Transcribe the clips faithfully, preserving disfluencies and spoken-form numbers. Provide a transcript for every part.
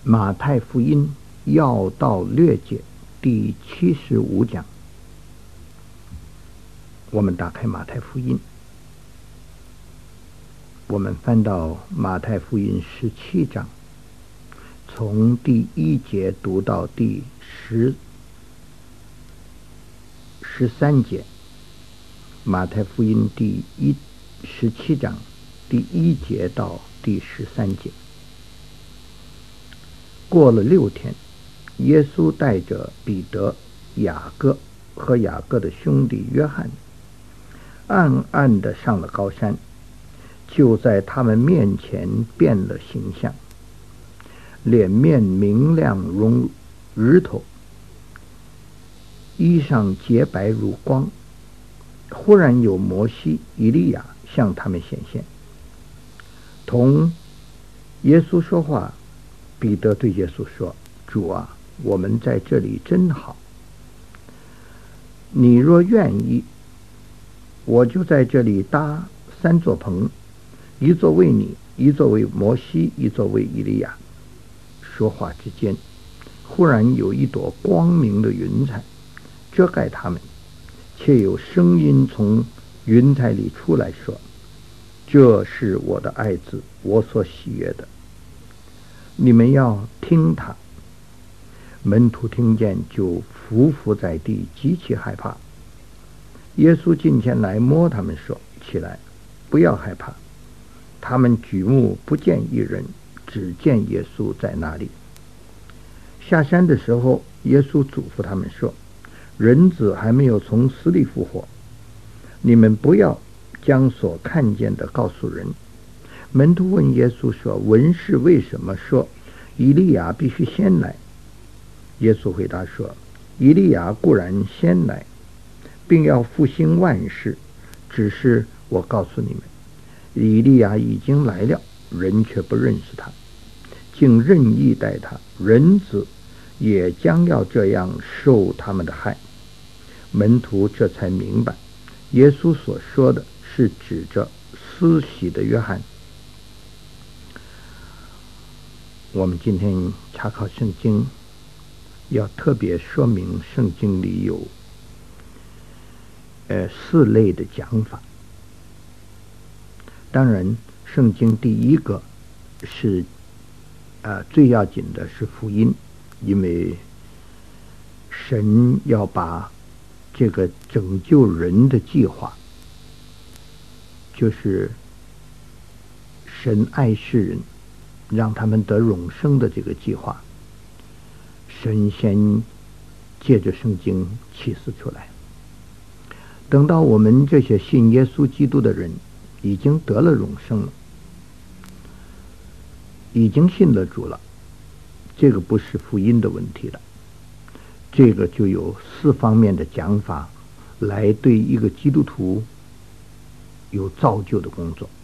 马太福音要道略解第七十五讲，我们打开马太福音，我们翻到马太福音十七章，从第一节读到第十十三节。马太福音第一十七章第一节到第十三节。过了六天，耶稣带着彼得、雅各和雅各的兄弟约翰，暗暗地上了高山，就在他们面前变了形象，脸面明亮如日头，衣裳洁白如光。忽然有摩西、以利亚向他们显现，同耶稣说话。彼得对耶稣说：“主啊，我们在这里真好。你若愿意，我就在这里搭三座棚，一座为你，一座为摩西，一座为以利亚。”说话之间，忽然有一朵光明的云彩遮盖他们，且有声音从云彩里出来说：“这是我的爱子，我所喜悦的，你们要听他。”门徒听见，就伏伏在地，极其害怕。耶稣近前来摸他们说：“起来，不要害怕。”他们举目不见一人，只见耶稣在那里。下山的时候，耶稣嘱咐他们说：“人子还没有从死里复活，你们不要将所看见的告诉人。”门徒问耶稣说：“文士为什么说以利亚必须先来？”耶稣回答说：“以利亚固然先来，并要复兴万事，只是我告诉你们，以利亚已经来了，人却不认识他，竟任意待他。人子也将要这样受他们的害。”门徒这才明白，耶稣所说的是指着施洗的约翰。我们今天查考圣经，要特别说明圣经里有呃四类的讲法。当然，圣经第一个是呃最要紧的是福音，因为神要把这个拯救人的计划，就是神爱世人，让他们得永生的这个计划，神先借着圣经启示出来。等到我们这些信耶稣基督的人已经得了永生了，已经信了主了，这个不是福音的问题了，这个就有四方面的讲法来对一个基督徒有造就的工作。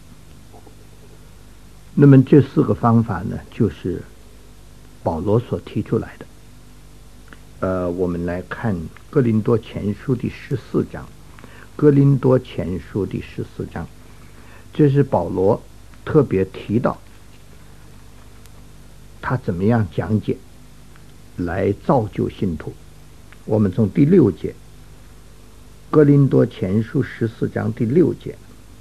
那么这四个方法呢，就是保罗所提出来的。呃，我们来看哥林多前书第十四章，哥林多前书第十四章，这是保罗特别提到他怎么样讲解来造就信徒。我们从第六节，哥林多前书十四章第六节：“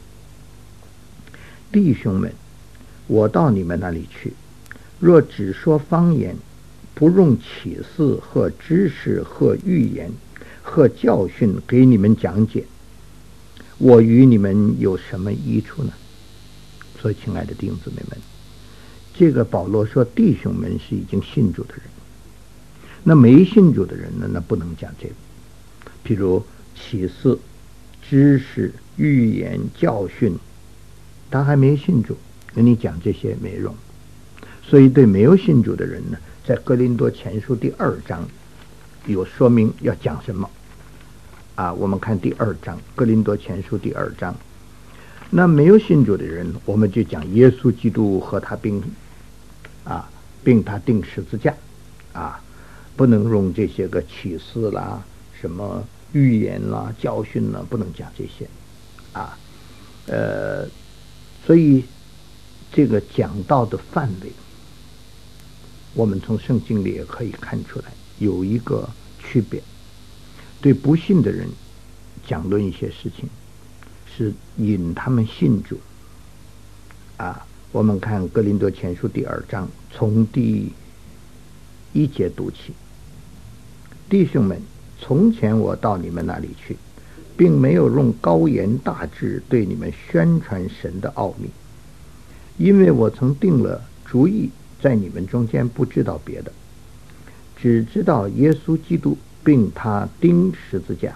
弟兄们，我到你们那里去，若只说方言，不用启示和知识和预言和教训给你们讲解，我与你们有什么益处呢？”所以亲爱的弟兄姊妹们，这个保罗说弟兄们是已经信主的人，那没信主的人呢，那不能讲这个。譬如启示、知识、预言、教训，他还没信主，跟你讲这些没用。所以对没有信主的人呢，在哥林多前书第二章有说明要讲什么啊。我们看第二章，哥林多前书第二章，那没有信主的人，我们就讲耶稣基督和他并啊并他钉十字架啊，不能用这些个启示啦、什么预言啦、教训啦，不能讲这些啊。呃，所以这个讲道的范围我们从圣经里也可以看出来有一个区别。对不信的人讲论一些事情，是引他们信主啊。我们看哥林多前书第二章，从第一节读起。弟兄们，从前我到你们那里去，并没有用高言大志对你们宣传神的奥秘，因为我曾定了主意，在你们中间不知道别的，只知道耶稣基督并他钉十字架。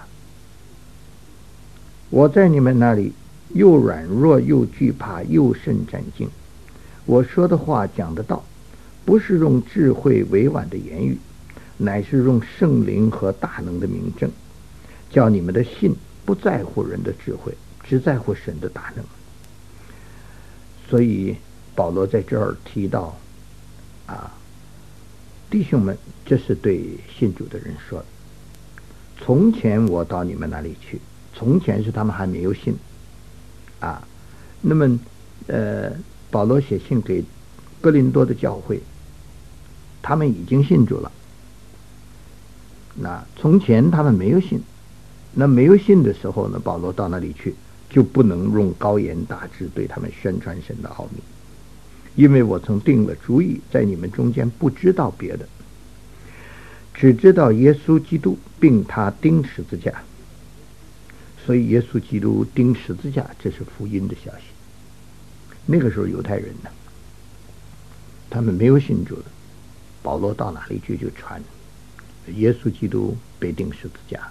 我在你们那里又软弱又惧怕又甚战兢。我说的话讲的道，不是用智慧委婉的言语，乃是用圣灵和大能的明证，叫你们的信不在乎人的智慧，只在乎神的大能。所以保罗在这儿提到啊，弟兄们，这是对信主的人说的。从前我到你们那里去，从前是他们还没有信啊。那么呃保罗写信给哥林多的教会，他们已经信主了。那从前他们没有信，那没有信的时候呢，保罗到那里去就不能用高言大志对他们宣传神的奥秘，因为我曾定了主意，在你们中间不知道别的，只知道耶稣基督并他钉十字架。所以耶稣基督钉十字架，这是福音的消息。那个时候犹太人呢，他们没有信主的，保罗到哪里去就传耶稣基督被钉十字架，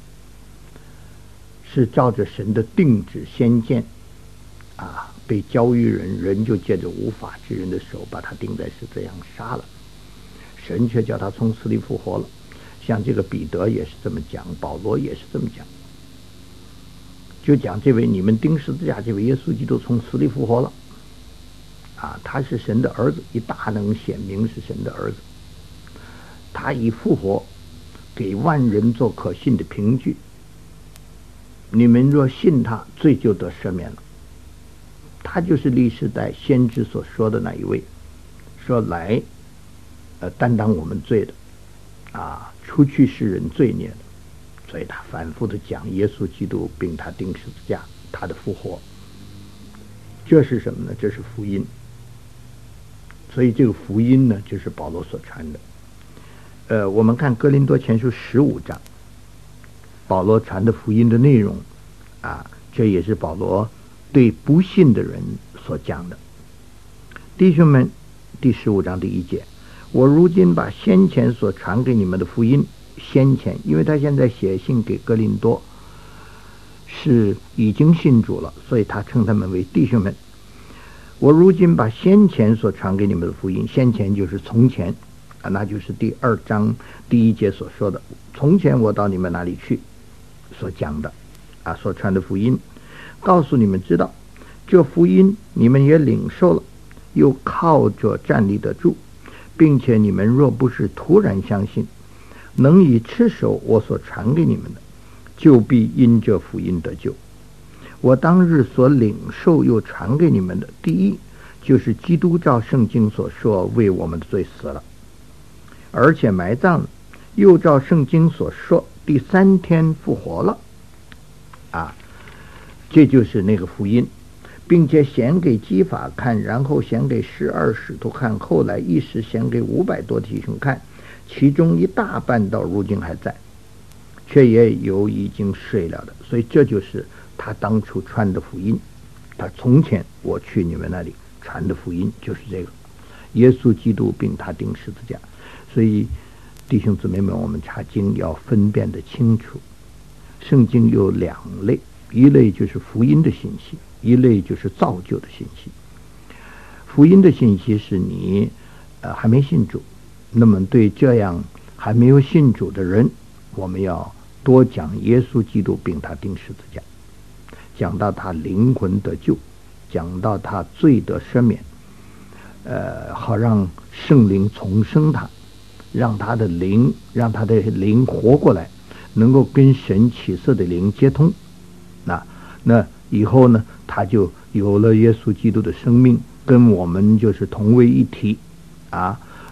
是照着神的定旨先见啊，被交于人，人就借着无法之人的手把他钉在十字架上杀了，神却叫他从死里复活了。像这个彼得也是这么讲，保罗也是这么讲，就讲这位你们钉十字架这位耶稣基督从死里复活了啊，他是神的儿子，以大能显明是神的儿子，他以复活给万人做可信的凭据，你们若信他，罪就得赦免了。他就是历世代先知所说的那一位，说来呃担当我们罪的啊，除去世人罪孽的。所以他反复的讲耶稣基督并他钉十字架，他的复活。这是什么呢？这是福音。所以这个福音呢，就是保罗所传的。呃，我们看哥林多前书十五章，保罗传的福音的内容啊，这也是保罗对不信的人所讲的。弟兄们，第十五章第一节，我如今把先前所传给你们的福音，先前，因为他现在写信给哥林多是已经信主了，所以他称他们为弟兄们。我如今把先前所传给你们的福音，先前就是从前啊，那就是第二章第一节所说的，从前我到你们那里去所讲的啊，所传的福音，告诉你们知道，这福音你们也领受了，又靠着站立得住，并且你们若不是突然相信，能以持守我所传给你们的，就必因这福音得救。我当日所领受又传给你们的，第一就是基督照圣经所说为我们的罪死了，而且埋葬了，又照圣经所说第三天复活了啊，这就是那个福音，并且显给基法看，然后显给十二使徒看，后来一时显给五百多弟兄看，其中一大半到如今还在，却也有已经睡了的。所以这就是他当初传的福音，他从前我去你们那里传的福音就是这个耶稣基督并他钉十字架。所以弟兄姊妹们，我们查经要分辨得清楚，圣经有两类，一类就是福音的信息，一类就是造就的信息。福音的信息是你呃还没信主，那么对这样还没有信主的人，我们要多讲耶稣基督并他钉十字架，讲到他灵魂得救，讲到他罪得赦免，呃，好让圣灵重生他，让他的灵，让他的灵活过来，能够跟神启示的灵接通。那那以后呢，他就有了耶稣基督的生命，跟我们就是同为一体啊。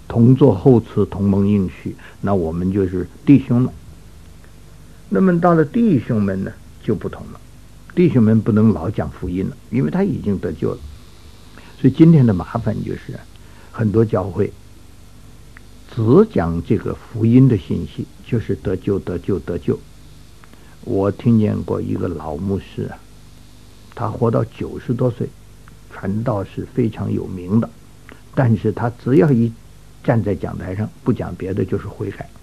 同作后嗣，同盟应许，那我们就是弟兄了。那么到了弟兄们呢就不同了，弟兄们不能老讲福音了，因为他已经得救了。所以今天的麻烦就是很多教会只讲这个福音的信息，就是得救得救得救。我听见过一个老牧师啊，他活到九十多岁，传道是非常有名的，但是他只要一站在讲台上，不讲别的就是悔改。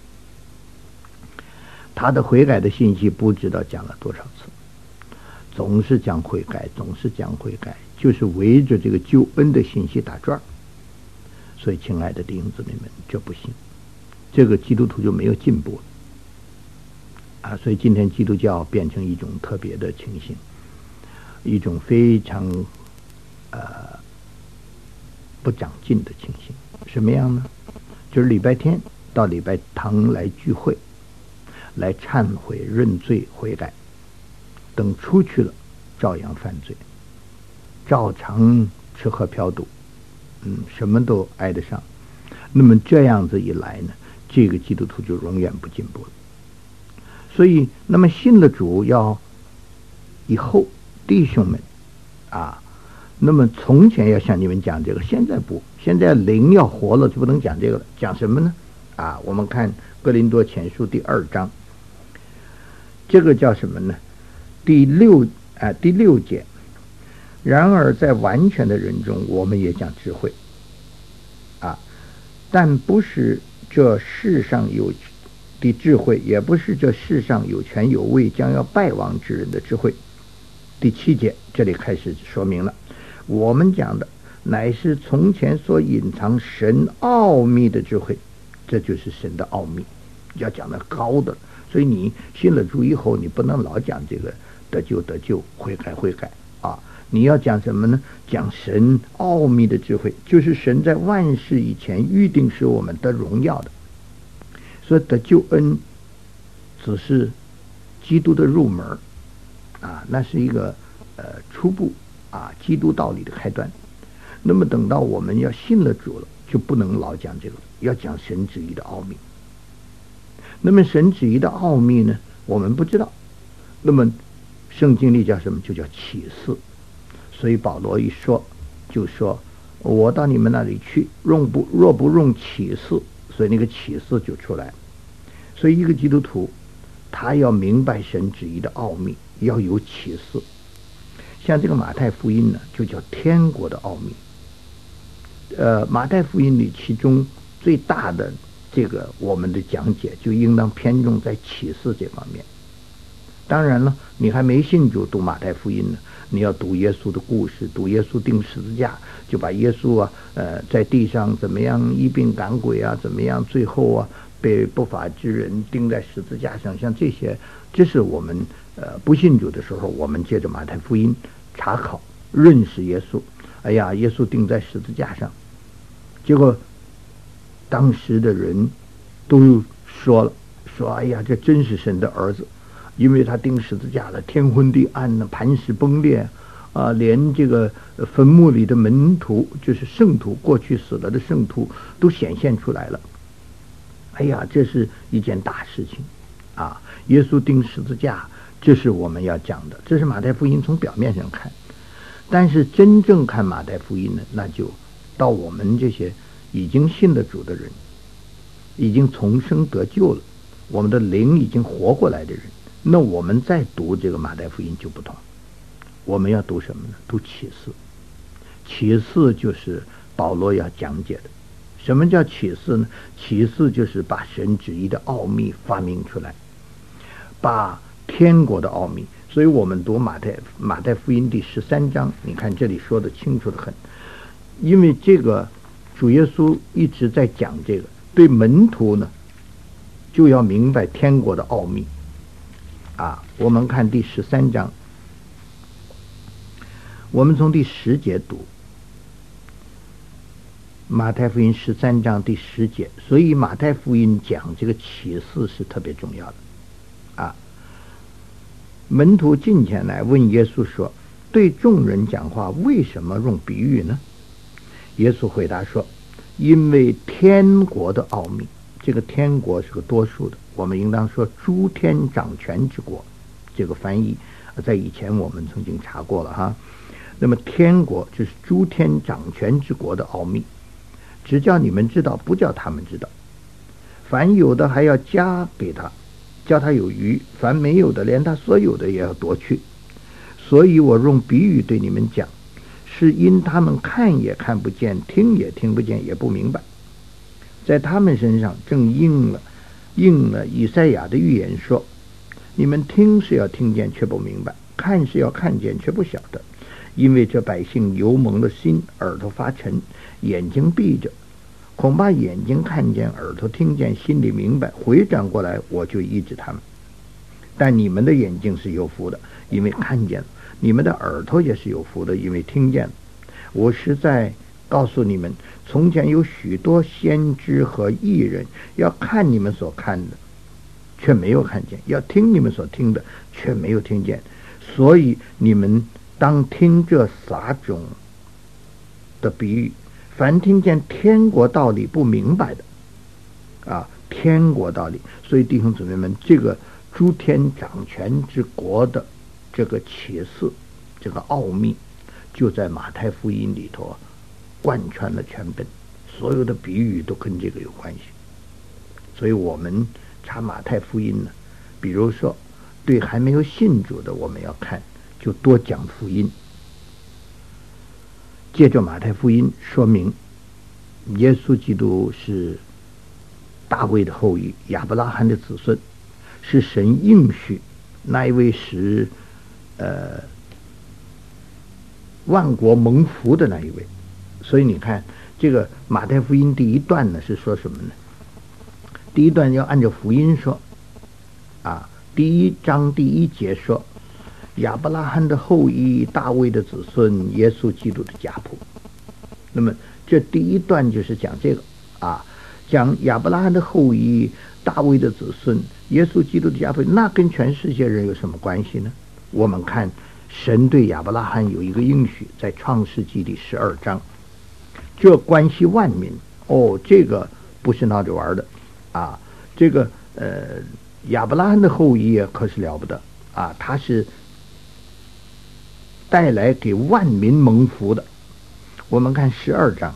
他的悔改的信息不知道讲了多少次，总是讲悔改，总是讲悔改，就是围着这个救恩的信息打转。所以亲爱的弟兄姊妹们，这不行，这个基督徒就没有进步了啊！所以今天基督教变成一种特别的情形，一种非常呃不长进的情形。什么样呢？就是礼拜天到礼拜堂来聚会，来忏悔、认罪、悔改，等出去了，照样犯罪，照常吃喝嫖赌，嗯，什么都挨得上。那么这样子一来呢，这个基督徒就永远不进步了。所以，那么信了主要以后弟兄们啊，那么从前要向你们讲这个，现在不，现在灵要活了就不能讲这个了。讲什么呢？啊，我们看哥林多前书第二章，这个叫什么呢？第六啊第六节。然而在完全的人中，我们也讲智慧啊，但不是这世上有的智慧，也不是这世上有权有位将要败亡之人的智慧。第七节这里开始说明了，我们讲的乃是从前所隐藏神奥秘的智慧，这就是神的奥秘，要讲的高的。所以你信了主以后，你不能老讲这个得救得救，悔改悔改啊！你要讲什么呢？讲神奥秘的智慧，就是神在万事以前预定使我们得荣耀的。所以得救恩只是基督的入门啊，那是一个呃初步啊基督道理的开端。那么等到我们要信了主了，就不能老讲这个，要讲神旨意的奥秘。那么神旨意的奥秘呢，我们不知道。那么圣经里叫什么？就叫启示。所以保罗一说，就说我到你们那里去，若不若不用启示，所以那个启示就出来。所以一个基督徒，他要明白神旨意的奥秘，要有启示。像这个马太福音呢，就叫天国的奥秘。呃，马太福音里其中最大的这个我们的讲解，就应当偏重在启示这方面。当然了，你还没信主读马太福音呢，你要读耶稣的故事，读耶稣钉十字架，就把耶稣啊，呃，在地上怎么样医病赶鬼啊，怎么样最后啊被不法之人钉在十字架上，像这些，这是我们呃不信主的时候，我们借着马太福音查考认识耶稣。哎呀，耶稣钉在十字架上，结果当时的人都说了，说哎呀，这真是神的儿子。因为他钉十字架了，天昏地暗呢，磐石崩裂啊，连这个坟墓里的门徒，就是圣徒，过去死了的圣徒都显现出来了。哎呀，这是一件大事情啊！耶稣钉十字架，这是我们要讲的，这是马太福音从表面上看，但是真正看马太福音呢，那就到我们这些已经信了主的人，已经重生得救了，我们的灵已经活过来的人。那我们再读这个马太福音就不同，我们要读什么呢？读启示。启示就是保罗要讲解的。什么叫启示呢？启示就是把神旨意的奥秘发明出来，把天国的奥秘。所以我们读马太马太福音第十三章，你看这里说的清楚的很，因为这个主耶稣一直在讲这个，对门徒呢就要明白天国的奥秘。啊，我们看第十三章，我们从第十节读马太福音十三章第十节，所以马太福音讲这个启示是特别重要的啊。门徒进前来问耶稣说：“对众人讲话为什么用比喻呢？”耶稣回答说：“ 因为天国的奥秘，这个天国是个多数的，我们应当说诸天掌权之国，这个翻译在以前我们曾经查过了哈。那么天国就是诸天掌权之国的奥秘，只叫你们知道，不叫他们知道。凡有的还要加给他，叫他有余；凡没有的，连他所有的也要夺去。所以我用比喻对你们讲，是因他们看也看不见，听也听不见，也不明白。在他们身上正应了应了以赛亚的预言说，你们听是要听见却不明白，看是要看见却不晓得。因为这百姓油蒙了心，耳朵发沉，眼睛闭着，恐怕眼睛看见，耳朵听见，心里明白，回转过来我就医治他们。但你们的眼睛是有福的，因为看见了；你们的耳朵也是有福的，因为听见了。我实在告诉你们，从前有许多先知和义人，要看你们所看的，却没有看见；要听你们所听的，却没有听见。所以你们当听这撒种的比喻。凡听见天国道理不明白的，啊，天国道理，所以弟兄姊妹们，这个诸天掌权之国的这个启示，这个奥秘，就在马太福音里头贯穿了全本，所有的比喻都跟这个有关系。所以我们查马太福音呢，比如说对还没有信主的，我们要看，就多讲福音。借着马太福音说明，耶稣基督是大卫的后裔，亚伯拉罕的子孙，是神应许那一位使呃万国蒙福的那一位。所以你看，这个马太福音第一段呢是说什么呢？第一段要按照福音说啊，第一章第一节说，亚伯拉罕的后裔，大卫的子孙，耶稣基督的家谱。那么这第一段就是讲这个啊，讲亚伯拉罕的后裔，大卫的子孙，耶稣基督的家谱。那跟全世界人有什么关系呢？我们看神对亚伯拉罕有一个应许，在创世纪第十二章，这关系万民。哦，这个不是闹着玩的啊，这个呃亚伯拉罕的后裔可是了不得啊，他是带来给万民蒙福的。我们看十二章，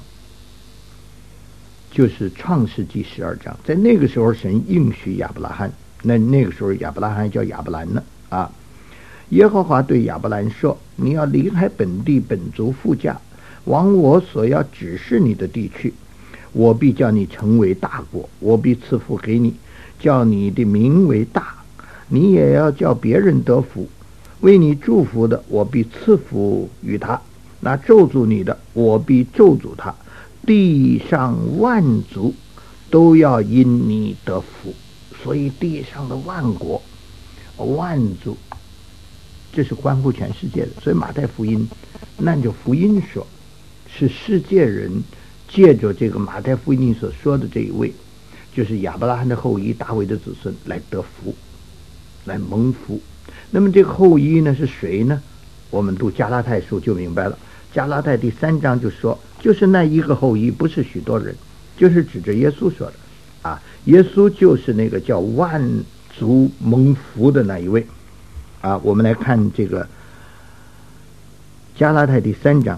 就是创世纪十二章，在那个时候神应许亚伯拉罕，那那个时候亚伯拉罕叫亚伯兰呢啊。耶和华对亚伯兰说，你要离开本地本族父家，往我所要指示你的地去，我必叫你成为大国，我必赐福给你，叫你的名为大，你也要叫别人得福。为你祝福的，我必赐福于他；那咒诅你的，我必咒诅他。地上万族都要因你得福。所以地上的万国、万族，这是关乎全世界的。所以马太福音按照福音说，是世界人借着这个马太福音所说的这一位，就是亚伯拉罕的后裔，大卫的子孙，来得福，来蒙福。那么这个后裔呢是谁呢？我们读加拉太书就明白了。加拉太第三章就说，就是那一个后裔，不是许多人，就是指着耶稣说的啊。耶稣就是那个叫万族蒙福的那一位啊。我们来看这个加拉太第三章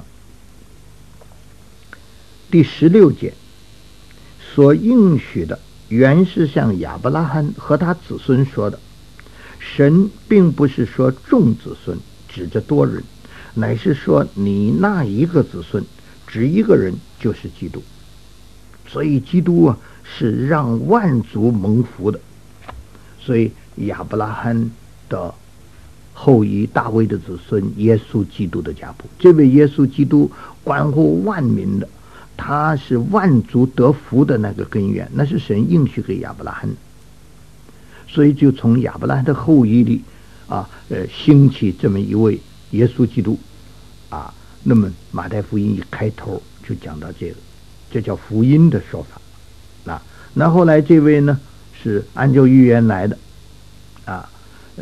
第十六节，所应许的原是向亚伯拉罕和他子孙说的。神并不是说众子孙，指着多人，乃是说你那一个子孙，指一个人，就是基督。所以基督啊是让万族蒙福的。所以亚伯拉罕的后裔，大卫的子孙，耶稣基督的家谱，这位耶稣基督关乎万民的，他是万族得福的那个根源，那是神应许给亚伯拉罕的。所以就从亚伯拉罕的后裔里啊，呃，兴起这么一位耶稣基督啊。那么马太福音一开头就讲到这个，这叫福音的说法啊。那后来这位呢是按照预言来的啊，呃，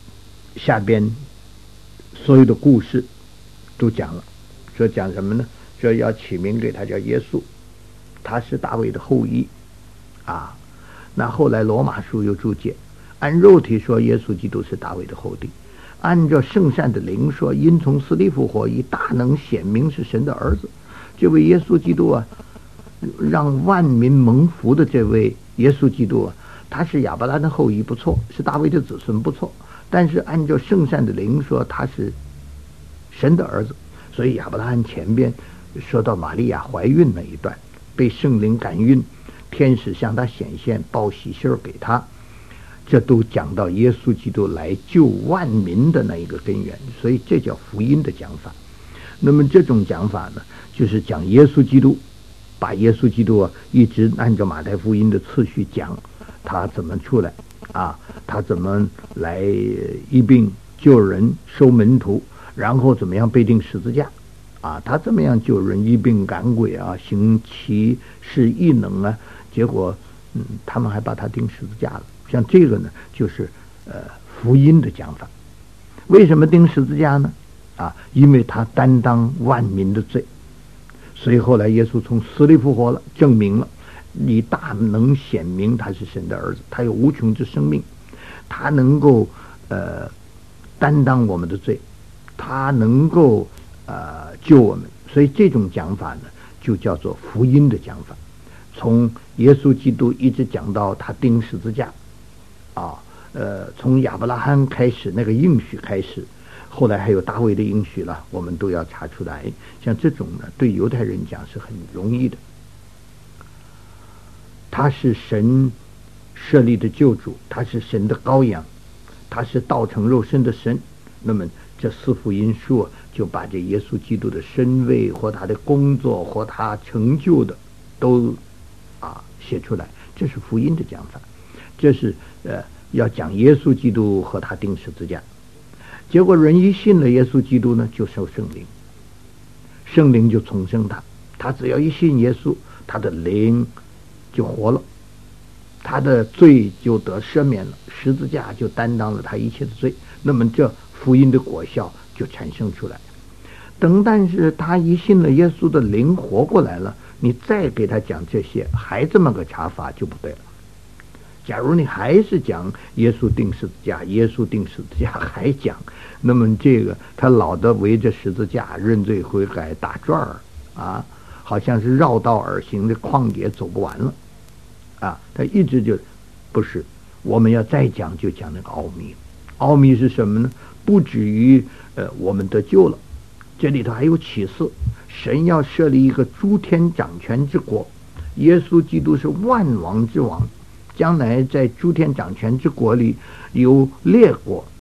下边所有的故事都讲了，说讲什么呢？ 说要起名给他叫耶稣，他是大卫的后裔啊。那后来罗马书又注解，按肉体说耶稣基督是大卫的后弟，按照圣善的灵说因从死里复活，以大能显明是神的儿子。这位耶稣基督啊，让万民蒙福的这位耶稣基督啊，他是亚伯拉罕的后裔不错，是大卫的子孙不错，但是按照圣善的灵说他是神的儿子。所以亚伯拉罕前边说到玛利亚怀孕那一段，被圣灵感孕，天使向他显现，报喜信给他，这都讲到耶稣基督来救万民的那一个根源，所以这叫福音的讲法。那么这种讲法呢，就是讲耶稣基督，把耶稣基督啊一直按照马太福音的次序讲，他怎么出来啊，他怎么来医病救人收门徒，然后怎么样被钉十字架啊，他怎么样救人医病赶鬼啊，行奇事异能啊，结果嗯，他们还把他钉十字架了。像这个呢，就是呃福音的讲法。为什么钉十字架呢？啊，因为他担当万民的罪，所以后来耶稣从死里复活了，证明了以大能显明他是神的儿子，他有无穷之生命，他能够呃担当我们的罪，他能够呃救我们，所以这种讲法呢，就叫做福音的讲法。从耶稣基督一直讲到他钉十字架，啊，呃，从亚伯拉罕开始那个应许开始，后来还有大卫的应许了，我们都要查出来。像这种呢，对犹太人讲是很容易的。他是神设立的救主，他是神的羔羊，他是道成肉身的神。那么这四福音书就把这耶稣基督的身位或他的工作或他成就的都啊写出来，这是福音的讲法。这是呃要讲耶稣基督和他钉十字架。结果人一信了耶稣基督呢，就受圣灵，圣灵就重生他，他只要一信耶稣，他的灵就活了，他的罪就得赦免了，十字架就担当了他一切的罪。那么这福音的果效就产生出来。等但是他一信了耶稣的灵活过来了，你再给他讲这些，还这么个查法就不对了。假如你还是讲耶稣钉十字架，耶稣钉十字架还讲，那么这个他老的围着十字架认罪悔改打转儿啊，好像是绕道而行的旷野走不完了啊，他一直就不是。我们要再讲就讲那个奥秘，奥秘是什么呢？不止于呃我们得救了，这里头还有启示，神要设立一个诸天掌权之国，耶稣基督是万王之王，将来在诸天掌权之国里有列国